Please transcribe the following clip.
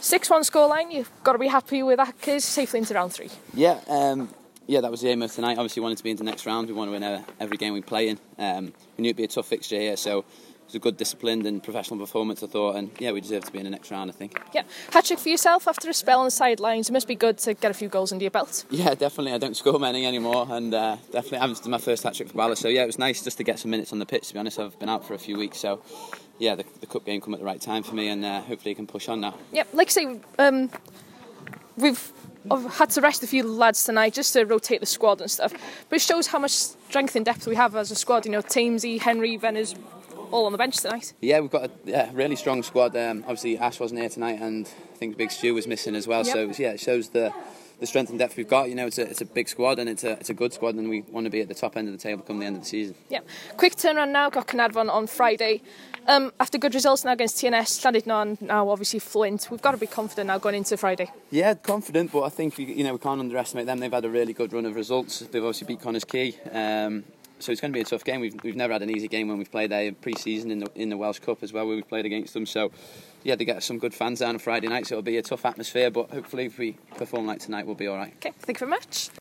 6-1 scoreline, you've got to be happy with that, Kers, safely into round 3. Yeah, that was the aim of tonight. Obviously, we wanted to be into the next round. We want to win every game we play in. We knew it'd be a tough fixture here, so it was a good, disciplined and professional performance, I thought, and yeah, we deserve to be in the next round, I think. Yeah, hat-trick for yourself after a spell on the sidelines. It must be good to get a few goals under your belt. Yeah, definitely. I don't score many anymore, and definitely haven't done my first hat-trick for Bala, so yeah, it was nice just to get some minutes on the pitch, to be honest. I've been out for a few weeks, so yeah, the cup game come at the right time for me, and hopefully I can push on now. Yeah, like I say, we've had to rest a few lads tonight just to rotate the squad and stuff, but it shows how much strength and depth we have as a squad. You know, Tamesy, Henry, Venners, all on the bench tonight. Yeah, we've got a really strong squad. Obviously Ash wasn't here tonight, and I think Big Stu was missing as well. Yep. So yeah, it shows the strength and depth we've got. You know, it's a big squad, and it's a good squad, and we want to be at the top end of the table come the end of the season. Yeah, quick turnaround now. Got Caernarfon on Friday. After good results now against TNS, Llandudno, now obviously Flint, we've got to be confident now going into Friday. Yeah, confident, but I think we can't underestimate them. They've had a really good run of results. They've obviously beat Connors Quay. So it's going to be a tough game. We've never had an easy game when we've played there pre-season in the Welsh Cup as well, where we've played against them. So yeah, they get some good fans down on Friday night, so it'll be a tough atmosphere, but hopefully if we perform like tonight, we'll be all right. Okay, thank you very much.